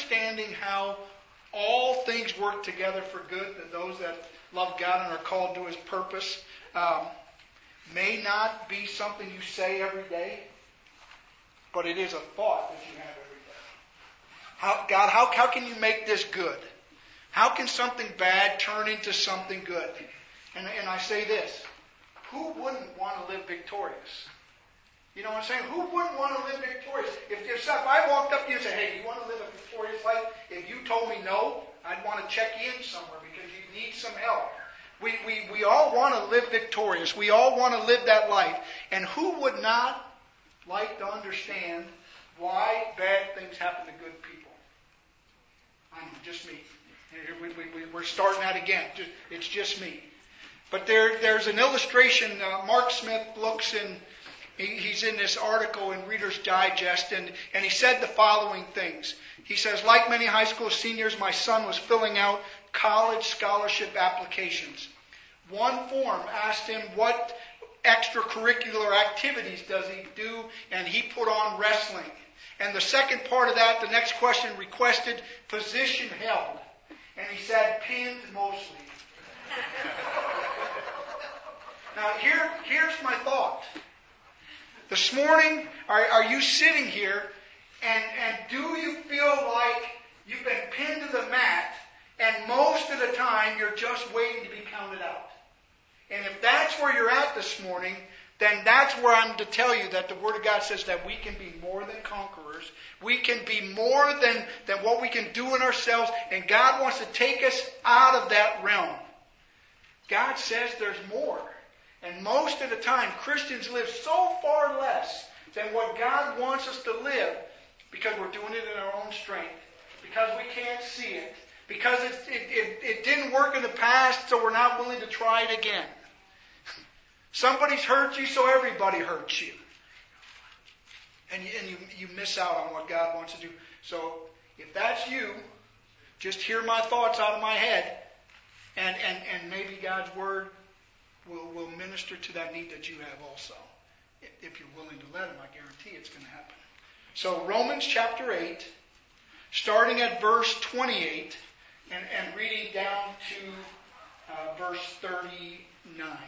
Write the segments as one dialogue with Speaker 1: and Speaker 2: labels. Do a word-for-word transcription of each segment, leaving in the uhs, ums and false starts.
Speaker 1: understanding how all things work together for good to those that love God and are called to His purpose um, may not be something you say every day, but it is a thought that you have every day. How, God, how, how can you make this good? How can something bad turn into something good? And, and I say this, who wouldn't want to live victorious? You know what I'm saying? Who wouldn't want to live victorious? If, if, if I walked up to you and said, hey, do you want to live a victorious life? If you told me no, I'd want to check you in somewhere because you need some help. We, we, we all want to live victorious. We all want to live that life. And who would not like to understand why bad things happen to good people? I know, just me. We, we, we, we're starting that again. Just, it's just me. But there, there's an illustration. Uh, Mark Smith looks in, he, he's in this article in Reader's Digest, and, and he said the following things. He says, like many high school seniors, my son was filling out college scholarship applications. One form asked him what extracurricular activities does he do, and he put on wrestling. And the second part of that, the next question requested position held. And he said, pinned mostly. Now, here, here's my thought. This morning, are, are you sitting here, and, and do you feel like you've been pinned to the mat, and most of the time you're just waiting to be counted out? And if that's where you're at this morning, then that's where I'm to tell you that the Word of God says that we can be more than conquerors. We can be more than, than what we can do in ourselves, and God wants to take us out of that realm. God says there's more. And most of the time, Christians live so far less than what God wants us to live because we're doing it in our own strength, because we can't see it, because it, it, it, it didn't work in the past, so we're not willing to try it again. Somebody's hurt you, so everybody hurts you. And, you, and you, you miss out on what God wants to do. So if that's you, just hear my thoughts out of my head, and, and, and maybe God's Word will, will minister to that need that you have also. If you're willing to let Him, I guarantee it's going to happen. So Romans chapter eight, starting at verse twenty-eight, and, and reading down to uh, verse thirty-nine.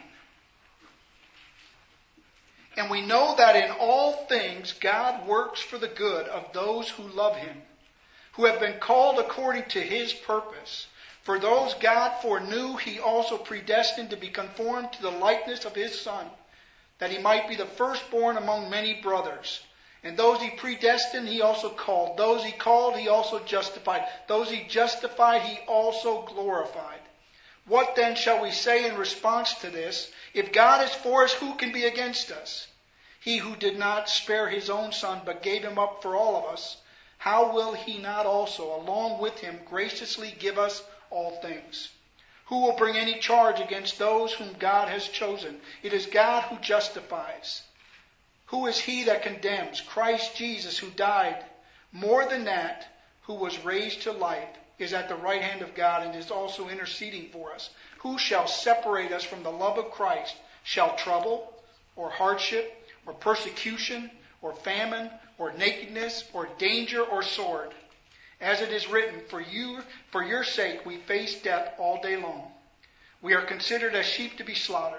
Speaker 1: And we know that in all things God works for the good of those who love Him, who have been called according to His purpose. For those God foreknew, He also predestined to be conformed to the likeness of His Son, that He might be the firstborn among many brothers. And those He predestined, He also called. Those He called, He also justified. Those He justified, He also glorified. What then shall we say in response to this? If God is for us, who can be against us? He who did not spare His own Son, but gave Him up for all of us, how will He not also, along with Him, graciously give us all things? Who will bring any charge against those whom God has chosen? It is God who justifies. Who is he that condemns? Christ Jesus, who died. More than that, who was raised to life, is at the right hand of God and is also interceding for us. Who shall separate us from the love of Christ? Shall trouble, or hardship, or persecution, or famine, or nakedness, or danger, or sword? As it is written, for you, for your sake we face death all day long. We are considered as sheep to be slaughtered.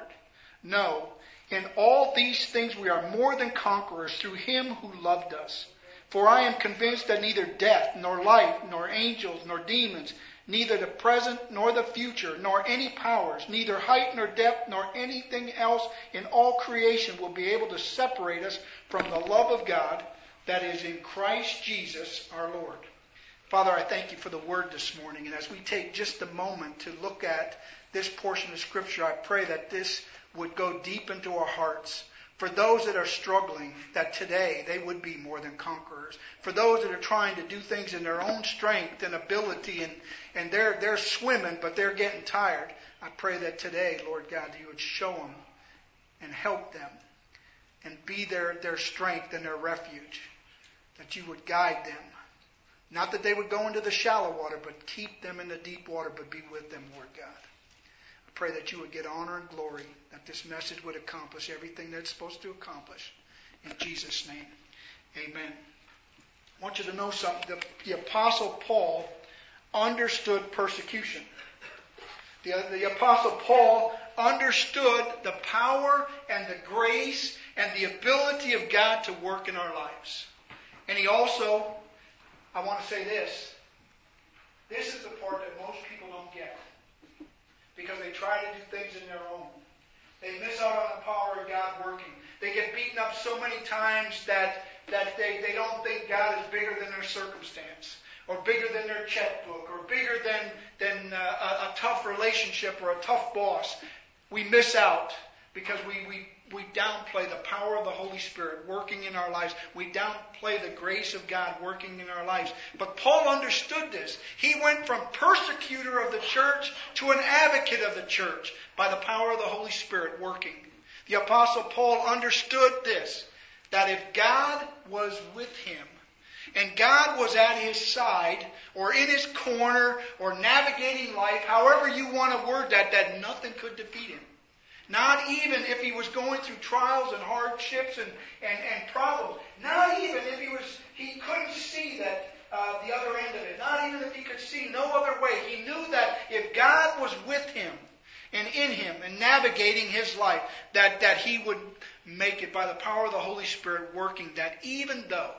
Speaker 1: No, in all these things we are more than conquerors through Him who loved us. For I am convinced that neither death, nor life, nor angels, nor demons, neither the present nor the future, nor any powers, neither height nor depth, nor anything else in all creation will be able to separate us from the love of God that is in Christ Jesus our Lord. Father, I thank You for the Word this morning. And as we take just a moment to look at this portion of Scripture, I pray that this would go deep into our hearts. For those that are struggling, that today they would be more than conquerors. For those that are trying to do things in their own strength and ability, and, and they're, they're swimming, but they're getting tired, I pray that today, Lord God, that You would show them and help them and be their, their strength and their refuge. That You would guide them. Not that they would go into the shallow water, but keep them in the deep water, but be with them, Lord God. I pray that You would get honor and glory, that this message would accomplish everything that it's supposed to accomplish. In Jesus' name, amen. I want you to know something. The, the Apostle Paul understood persecution. The, the Apostle Paul understood the power and the grace and the ability of God to work in our lives. And he also, I want to say this, this is the part that most people don't get. Because they try to do things in their own. They miss out on the power of God working. They get beaten up so many times that, that they, they don't think God is bigger than their circumstance, or bigger than their checkbook, or bigger than, than uh, a, a tough relationship or a tough boss. We miss out because we, we, we downplay the power of the Holy Spirit working in our lives. We downplay the grace of God working in our lives. But Paul understood this. He went from persecutor of the church to an advocate of the church by the power of the Holy Spirit working. The Apostle Paul understood this, that if God was with him, and God was at his side, or in his corner, or navigating life, however you want to word that, that nothing could defeat him. Not even if he was going through trials and hardships and, and, and problems. Not even if he was he couldn't see that uh, the other end of it. Not even if he could see no other way. He knew that if God was with him and in him and navigating his life, that, that he would make it by the power of the Holy Spirit working, that even though,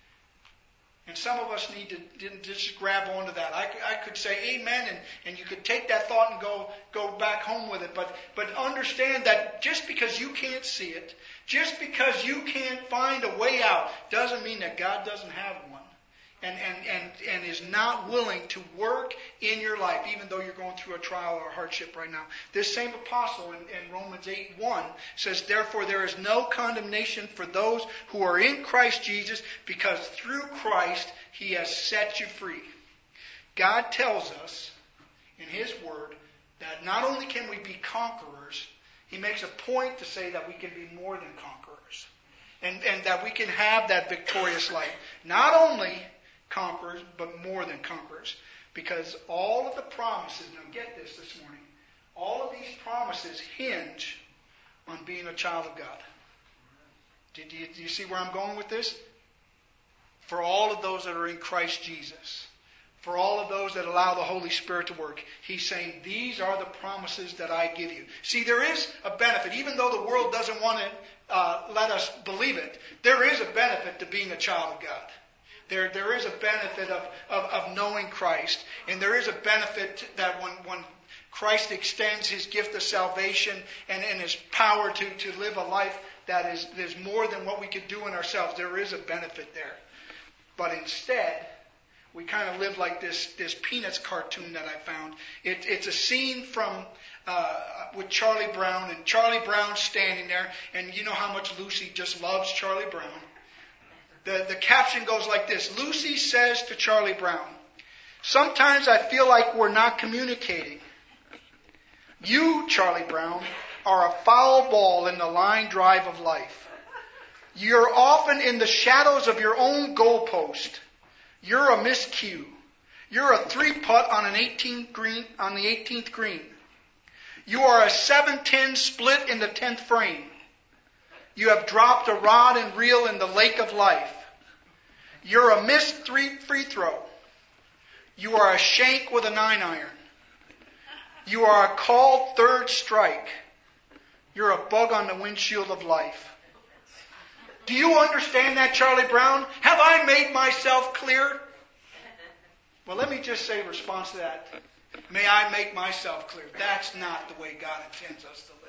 Speaker 1: and some of us need to didn't just grab onto that. I, I could say amen, and, and you could take that thought and go go back home with it. But but understand that just because you can't see it, just because you can't find a way out, doesn't mean that God doesn't have one. And, and, and, and is not willing to work in your life, even though you're going through a trial or a hardship right now. This same apostle in, in Romans eight one says, therefore there is no condemnation for those who are in Christ Jesus, because through Christ he has set you free. God tells us in his word that not only can we be conquerors, he makes a point to say that we can be more than conquerors. And, and that we can have that victorious life. Not only conquerors, but more than conquerors. Because all of the promises, now get this this morning, all of these promises hinge on being a child of God. Do you, do you see where I'm going with this? For all of those that are in Christ Jesus, for all of those that allow the Holy Spirit to work, he's saying, these are the promises that I give you. See, there is a benefit, even though the world doesn't want to uh, let us believe it, there is a benefit to being a child of God. There, there is a benefit of, of, of knowing Christ. And there is a benefit that when, when Christ extends his gift of salvation and, and his power to, to live a life that is, is more than what we could do in ourselves, there is a benefit there. But instead, we kind of live like this, this Peanuts cartoon that I found. It, it's a scene from uh, with Charlie Brown, and Charlie Brown's standing there, and you know how much Lucy just loves Charlie Brown. The, the caption goes like this. Lucy says to Charlie Brown, sometimes I feel like we're not communicating. You, Charlie Brown, are a foul ball in the line drive of life. You're often in the shadows of your own goalpost. You're a miscue. You're a three putt on an eighteenth green on the eighteenth green. You are a seven ten split in the tenth frame. You have dropped a rod and reel in the lake of life. You're a missed three free throw. You are a shank with a nine iron. You are a called third strike. You're a bug on the windshield of life. Do you understand that, Charlie Brown? Have I made myself clear? Well, let me just say in response to that, may I make myself clear. That's not the way God intends us to live.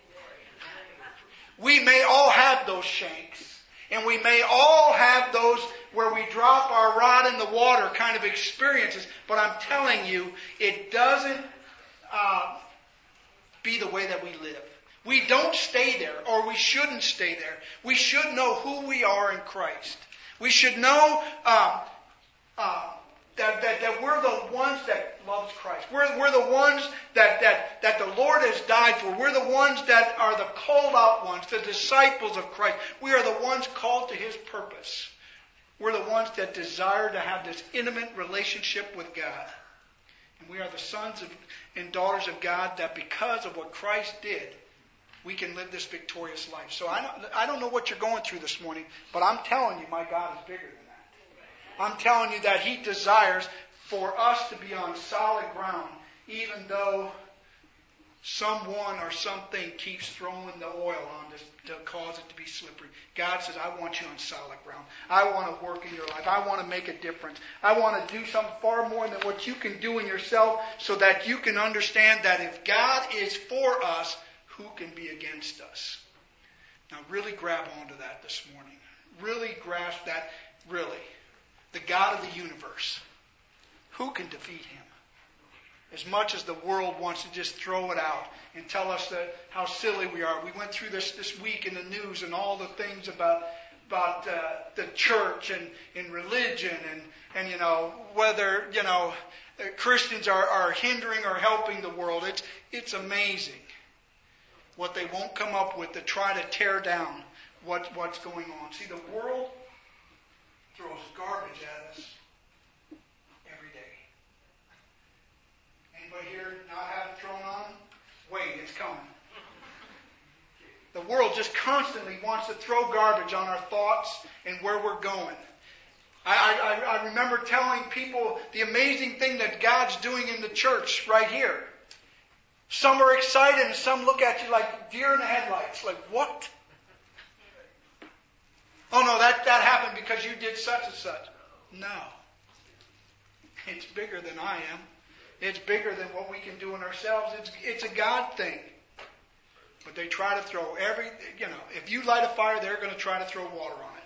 Speaker 1: We may all have those shanks, and we may all have those where we drop our rod in the water kind of experiences, but I'm telling you, it doesn't uh, be the way that we live. We don't stay there, or we shouldn't stay there. We should know who we are in Christ. We should know uh, uh, that, that, that we're the ones that loves Christ. We're, we're the ones that, that, that the Lord has died for. We're the ones that are the called out ones, the disciples of Christ. We are the ones called to his purpose. We're the ones that desire to have this intimate relationship with God. And we are the sons of, and daughters of God that because of what Christ did, we can live this victorious life. So I don't, I don't know what you're going through this morning, but I'm telling you, my God is bigger than that. I'm telling you that He desires for us to be on solid ground, even though someone or something keeps throwing the oil on to, to cause it to be slippery. God says, I want you on solid ground. I want to work in your life. I want to make a difference. I want to do something far more than what you can do in yourself, so that you can understand that if God is for us, who can be against us? Now really grab onto that this morning. Really grasp that, really. The God of the universe. Who can defeat Him? As much as the world wants to just throw it out and tell us that how silly we are. We went through this this week in the news and all the things about about uh, the church and, and religion and, and you know whether you know Christians are, are hindering or helping the world. It's it's amazing what they won't come up with to try to tear down what what's going on. See, the world throws garbage at us every day. Anybody here not have it thrown on? Wait, it's coming. The world just constantly wants to throw garbage on our thoughts and where we're going. I, I, I remember telling people the amazing thing that God's doing in the church right here. Some are excited and some look at you like deer in the headlights. Like, what? Oh no, that, that happened because you did such and such. No. It's bigger than I am. It's bigger than what we can do in ourselves. It's, it's a God thing. But they try to throw every, you know, if you light a fire, they're going to try to throw water on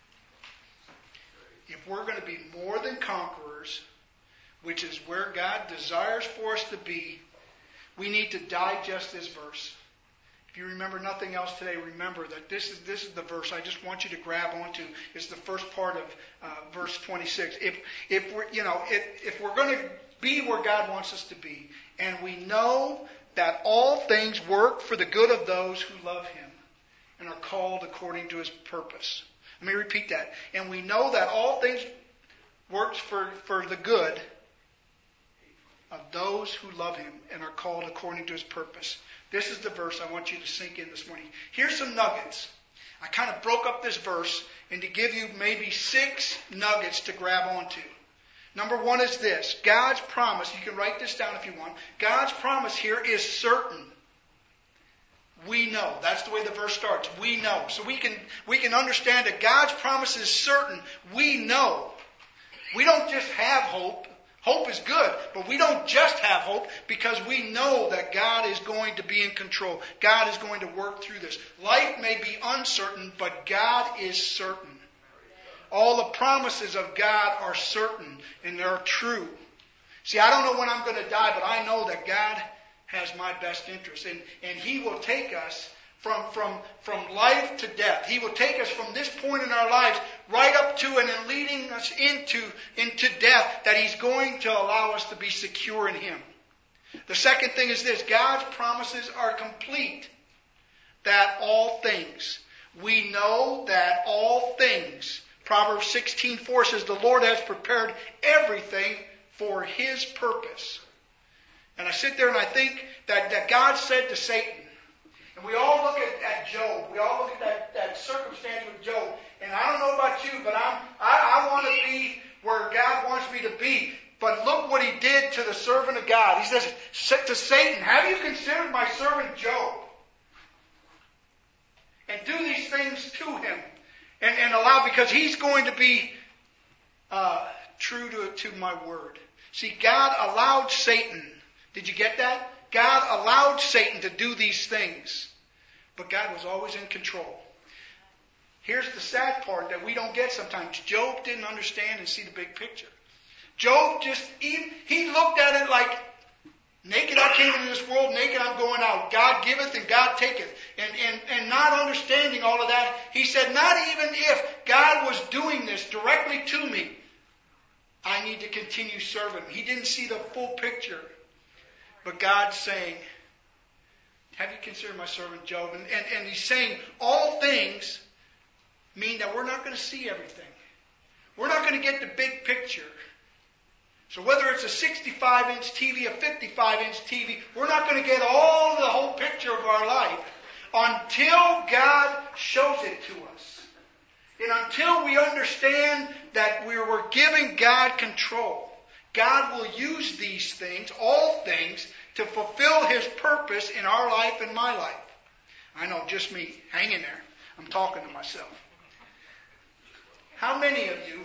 Speaker 1: it. If we're going to be more than conquerors, which is where God desires for us to be, we need to digest this verse. If you remember nothing else today, remember that this is this is the verse I just want you to grab onto. It's the first part of uh, verse twenty-six. If if we're you know if if we're going to be where God wants us to be, and we know that all things work for the good of those who love Him and are called according to His purpose. Let me repeat that. And we know that all things works for, for the good of those who love Him and are called according to His purpose. This is the verse I want you to sink in this morning. Here's some nuggets. I kind of broke up this verse and to give you maybe six nuggets to grab onto. Number one is this. God's promise, you can write this down if you want. God's promise here is certain. We know. That's the way the verse starts. We know. So we can we can understand that God's promise is certain. We know. We don't just have hope. Hope is good, but we don't just have hope because we know that God is going to be in control. God is going to work through this. Life may be uncertain, but God is certain. All the promises of God are certain and they're true. See, I don't know when I'm going to die, but I know that God has my best interest. And, and He will take us from, from, from life to death. He will take us from this point in our lives right up to and then leading us into, into death, that He's going to allow us to be secure in Him. The second thing is this. God's promises are complete. That all things. We know that all things. Proverbs sixteen four says, the Lord has prepared everything for His purpose. And I sit there and I think that, that God said to Satan, and we all look at, at Job, we all look at that, that circumstance with Job, and I don't know about you, but I'm, I, I want to be where God wants me to be. But look what He did to the servant of God. He says to Satan, have you considered my servant Job? And do these things to him. And, and allow, because he's going to be uh, true to, to my word. See, God allowed Satan. Did you get that? God allowed Satan to do these things. But God was always in control. Here's the sad part that we don't get sometimes. Job didn't understand and see the big picture. Job just, he, he looked at it like, naked I came into this world, naked I'm going out. God giveth and God taketh. And, and, and not understanding all of that, he said, not even if God was doing this directly to me, I need to continue serving Him. He didn't see the full picture. But God's saying, have you considered my servant Job? And, and, and He's saying all things mean that we're not going to see everything. We're not going to get the big picture. So whether it's a sixty-five inch T V, a fifty-five inch T V, we're not going to get all the whole picture of our life until God shows it to us. And until we understand that we're, we're giving God control, God will use these things, all things, to fulfill His purpose in our life and my life. I know, just me. Hang in there. I'm talking to myself. How many of you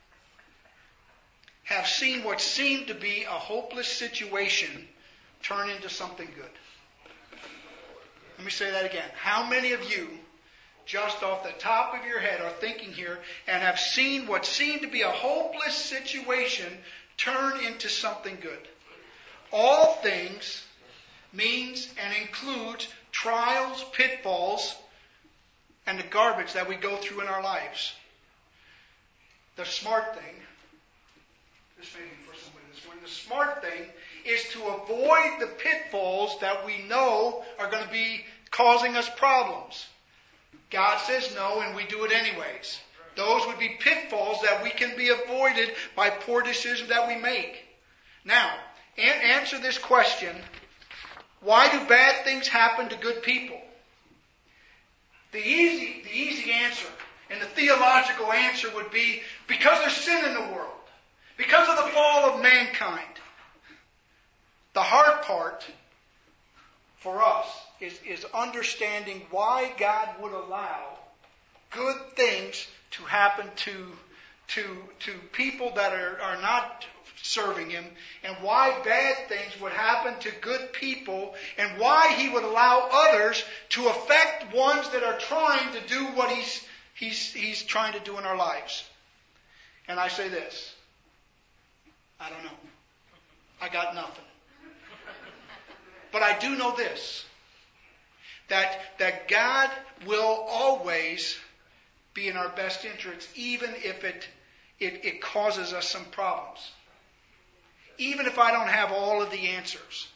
Speaker 1: have seen what seemed to be a hopeless situation turn into something good? Let me say that again. How many of you, just off the top of your head, are thinking here and have seen what seemed to be a hopeless situation turn into something good? All things means and includes trials, pitfalls, and the garbage that we go through in our lives. The smart thing, this may be for somebody this morning, the smart thing is to avoid the pitfalls that we know are going to be causing us problems. God says no, and we do it anyways. Those would be pitfalls that we can be avoided by poor decisions that we make. Now, an- answer this question. Why do bad things happen to good people? The easy, the easy answer and the theological answer would be because there's sin in the world. Because of the fall of mankind. The hard part for us is, is understanding why God would allow good things to happen to, to, to people that are, are not serving Him, and why bad things would happen to good people, and why He would allow others to affect ones that are trying to do what He's, he's, he's trying to do in our lives. And I say this. I don't know. I got nothing. But I do know this. That, that God will always be in our best interest, even if it, it, it causes us some problems. Even if I don't have all of the answers.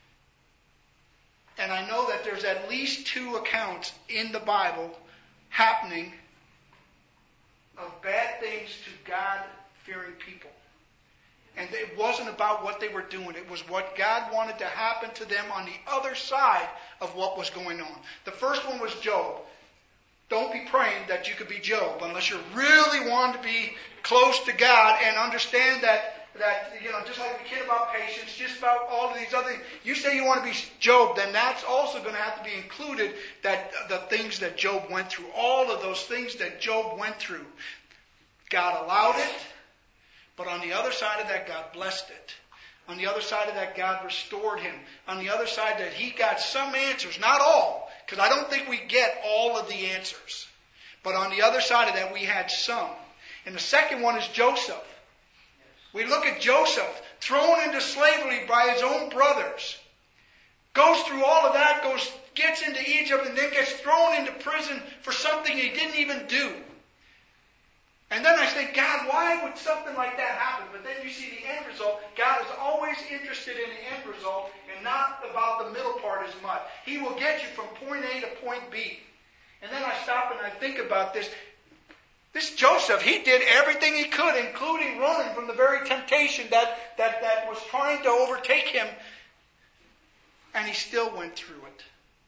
Speaker 1: And I know that there's at least two accounts in the Bible happening of bad things to God-fearing people. And it wasn't about what they were doing. It was what God wanted to happen to them on the other side of what was going on. The first one was Job. Don't be praying that you could be Job unless you really want to be close to God and understand that, that you know, just like the kid about patience, just about all of these other things. You say you want to be Job, then that's also going to have to be included, that the things that Job went through. All of those things that Job went through. God allowed it. But on the other side of that, God blessed it. On the other side of that, God restored him. On the other side, that he got some answers. Not all, because I don't think we get all of the answers. But on the other side of that, we had some. And the second one is Joseph. We look at Joseph, thrown into slavery by his own brothers. Goes through all of that, goes, gets into Egypt, and then gets thrown into prison for something he didn't even do. And then I say, God, why would something like that happen? But then you see the end result. God is always interested in the end result and not about the middle part as much. He will get you from point A to point B. And then I stop and I think about this. This Joseph, he did everything he could, including running from the very temptation that, that, that was trying to overtake him. And he still went through it.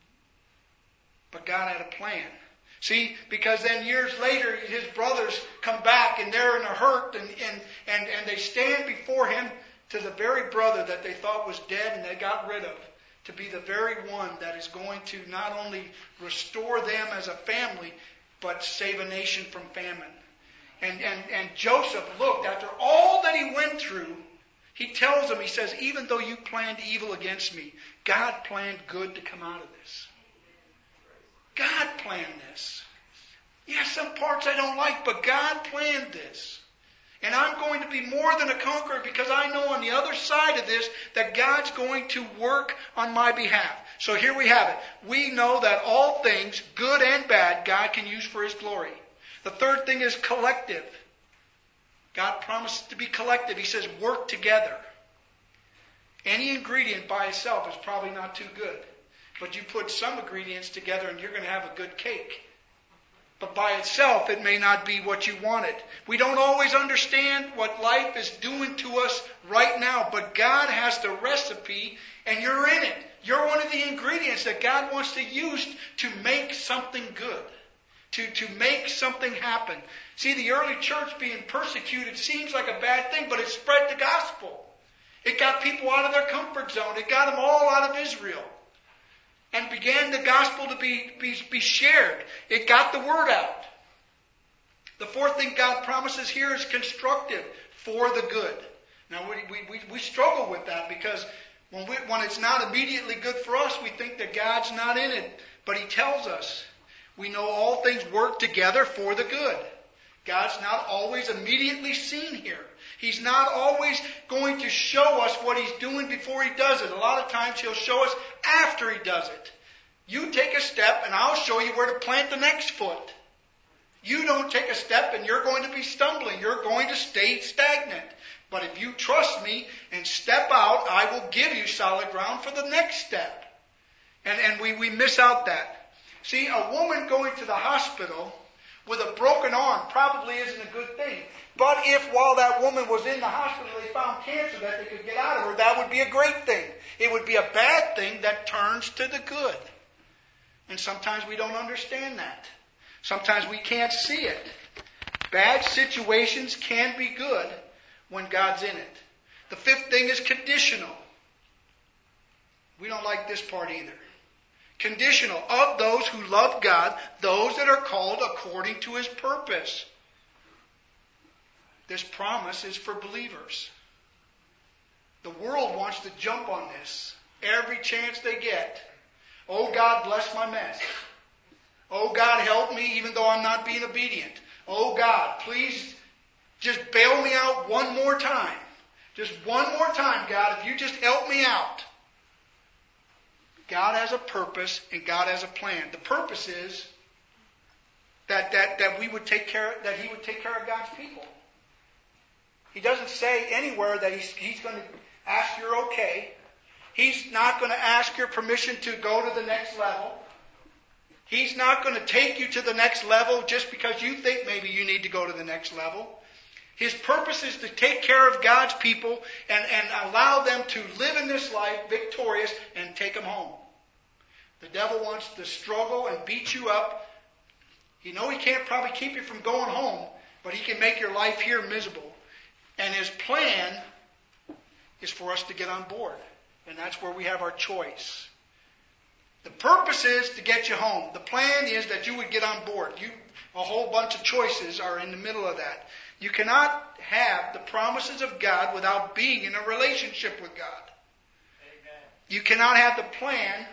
Speaker 1: But God had a plan. See, because then years later, his brothers come back and they're in a hurt and, and, and, and they stand before him, to the very brother that they thought was dead and they got rid of, to be the very one that is going to not only restore them as a family, but save a nation from famine. And, and, and Joseph looked, after all that he went through, he tells them, he says, even though you planned evil against me, God planned good to come out of this. God planned this. Yes, some parts I don't like, but God planned this. And I'm going to be more than a conqueror because I know on the other side of this that God's going to work on my behalf. So here we have it. We know that all things, good and bad, God can use for His glory. The third thing is collective. God promised to be collective. He says work together. Any ingredient by itself is probably not too good. But you put some ingredients together and you're going to have a good cake. But by itself, it may not be what you wanted. We don't always understand what life is doing to us right now. But God has the recipe and you're in it. You're one of the ingredients that God wants to use to make something good. to, to make something happen. See, the early church being persecuted seems like a bad thing, but it spread the gospel. It got people out of their comfort zone. It got them all out of Israel. And began the gospel to be, be, be shared. It got the word out. The fourth thing God promises here is constructive, for the good. Now, we, we, we struggle with that because when, we, when it's not immediately good for us, we think that God's not in it. But He tells us, we know all things work together for the good. God's not always immediately seen here. He's not always going to show us what He's doing before He does it. A lot of times He'll show us after He does it. You take a step and I'll show you where to plant the next foot. You don't take a step and you're going to be stumbling. You're going to stay stagnant. But if you trust me and step out, I will give you solid ground for the next step. And, and we, we miss out that. See, a woman going to the hospital with a broken arm probably isn't a good thing. But if while that woman was in the hospital they found cancer that they could get out of her, that would be a great thing. It would be a bad thing that turns to the good. And sometimes we don't understand that. Sometimes we can't see it. Bad situations can be good when God's in it. The fifth thing is conditional. We don't like this part either. Conditional. Of those who love God, those that are called according to His purpose. This promise is for believers. The world wants to jump on this every chance they get. Oh, God, bless my mess. Oh, God, help me even though I'm not being obedient. Oh, God, please just bail me out one more time. Just one more time, God, if you just help me out. God has a purpose and God has a plan. The purpose is that, that, that we would take care, that He would take care of God's people. He doesn't say anywhere that He's, he's going to ask you're okay. He's not going to ask your permission to go to the next level. He's not going to take you to the next level just because you think maybe you need to go to the next level. His purpose is to take care of God's people and, and allow them to live in this life victorious and take them home. The devil wants to struggle and beat you up. You know he can't probably keep you from going home, but he can make your life here miserable. And his plan is for us to get on board. And that's where we have our choice. The purpose is to get you home. The plan is that you would get on board. You, a whole bunch of choices are in the middle of that. You cannot have the promises of God without being in a relationship with God. Amen. You cannot have the plan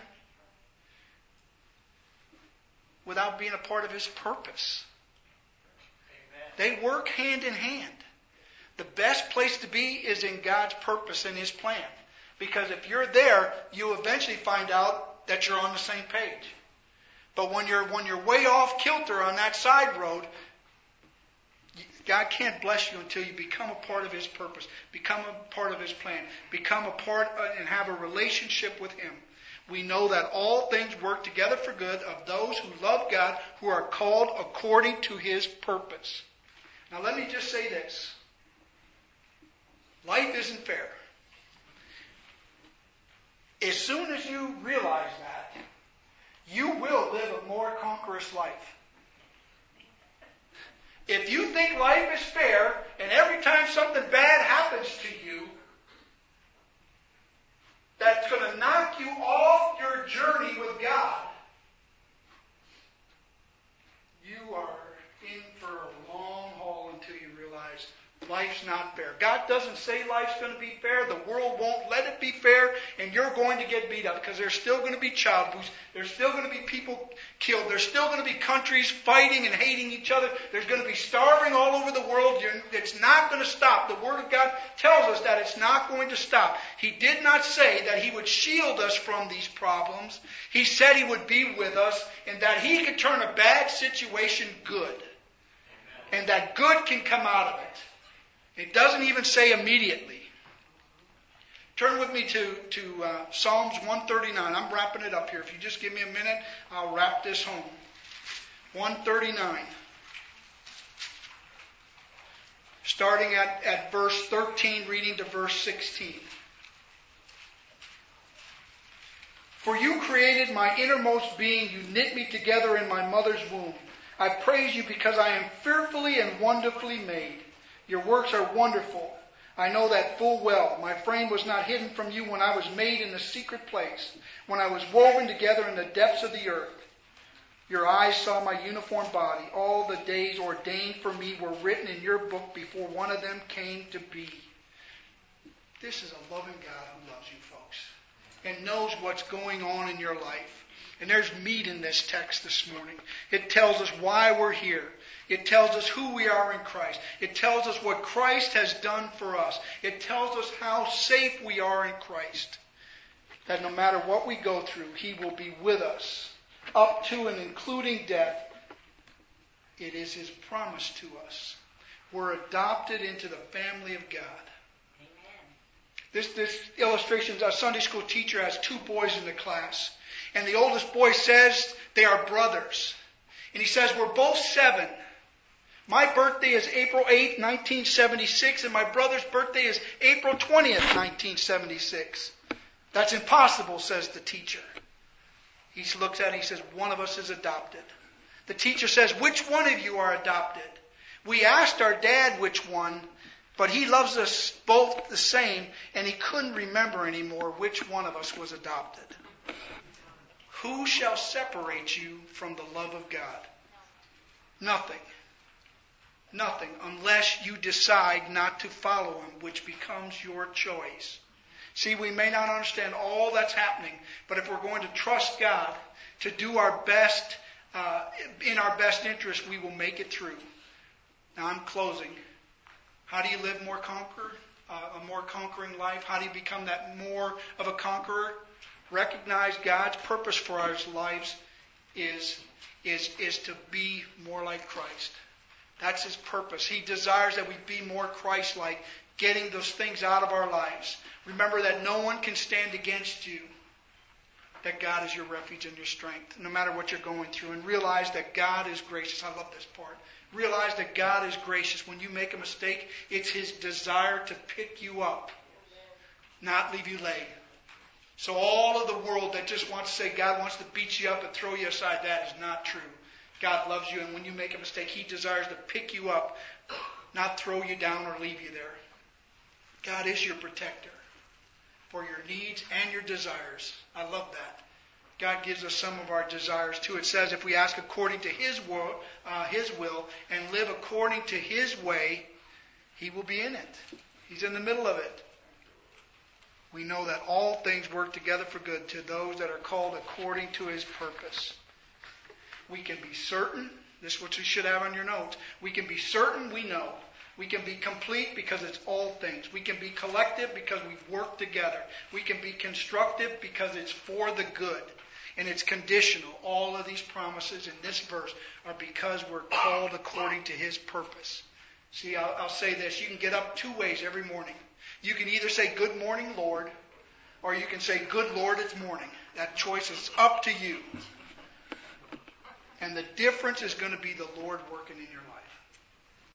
Speaker 1: without being a part of His purpose. Amen. They work hand in hand. The best place to be is in God's purpose and His plan. Because if you're there, you eventually find out that you're on the same page. But when you're when you're way off kilter on that side road, God can't bless you until you become a part of His purpose, become a part of His plan, become a part and have a relationship with Him. We know that all things work together for good of those who love God, who are called according to His purpose. Now let me just say this. Life isn't fair. As soon as you realize that, you will live a more conquerous life. If you think life is fair, and every time something bad happens to you, that's going to knock you off your journey with God, you are in for a long haul until you realize life's not fair. God doesn't say life's going to be fair. The world won't let it be fair, and you're going to get beat up because there's still going to be child abuse. There's still going to be people killed. There's still going to be countries fighting and hating each other. There's going to be starving all over the world. It's not going to stop. The Word of God tells us that it's not going to stop. He did not say that He would shield us from these problems. He said He would be with us and that He could turn a bad situation good. And that good can come out of it. It doesn't even say immediately. Turn with me to, to uh, Psalms one thirty-nine. I'm wrapping it up here. If you just give me a minute, I'll wrap this home. one thirty-nine. Starting at, at verse thirteen, reading to verse sixteen. For you created my innermost being. You knit me together in my mother's womb. I praise you because I am fearfully and wonderfully made. Your works are wonderful. I know that full well. My frame was not hidden from you when I was made in the secret place, when I was woven together in the depths of the earth. Your eyes saw my uniform body. All the days ordained for me were written in your book before one of them came to be. This is a loving God who loves you, folks, and knows what's going on in your life. And there's meat in this text this morning. It tells us why we're here. It tells us who we are in Christ. It tells us what Christ has done for us. It tells us how safe we are in Christ. That no matter what we go through, He will be with us, up to and including death. It is His promise to us. We're adopted into the family of God. Amen. This, this illustration, a Sunday school teacher has two boys in the class. And the oldest boy says they are brothers. And he says, we're both seven. My birthday is April eighth, nineteen seventy-six, and my brother's birthday is April twentieth, nineteen seventy-six. That's impossible, says the teacher. He looks at it and he says, one of us is adopted. The teacher says, which one of you are adopted? We asked our dad which one, but he loves us both the same, and he couldn't remember anymore which one of us was adopted. Who shall separate you from the love of God? Nothing. Nothing, unless you decide not to follow Him, which becomes your choice. See, we may not understand all that's happening, but if we're going to trust God to do our best, uh, in our best interest, we will make it through. Now I'm closing. How do you live more conqueror, uh, a more conquering life? How do you become that more of a conqueror? Recognize God's purpose for our lives is, is, is to be more like Christ. That's His purpose. He desires that we be more Christ-like, getting those things out of our lives. Remember that no one can stand against you, that God is your refuge and your strength, no matter what you're going through. And realize that God is gracious. I love this part. Realize that God is gracious. When you make a mistake, it's His desire to pick you up, not leave you lay. So all of the world that just wants to say God wants to beat you up and throw you aside, that is not true. God loves you, and when you make a mistake, He desires to pick you up, not throw you down or leave you there. God is your protector for your needs and your desires. I love that. God gives us some of our desires too. It says if we ask according to His will, uh, His will and live according to His way, He will be in it. He's in the middle of it. We know that all things work together for good to those that are called according to His purpose. We can be certain, this is what you should have on your notes, we can be certain we know. We can be complete because it's all things. We can be collective because we've worked together. We can be constructive because it's for the good. And it's conditional. All of these promises in this verse are because we're called according to His purpose. See, I'll, I'll say this. You can get up two ways every morning. You can either say, good morning, Lord, or you can say, good Lord, it's morning. That choice is up to you. And the difference is going to be the Lord working in your life.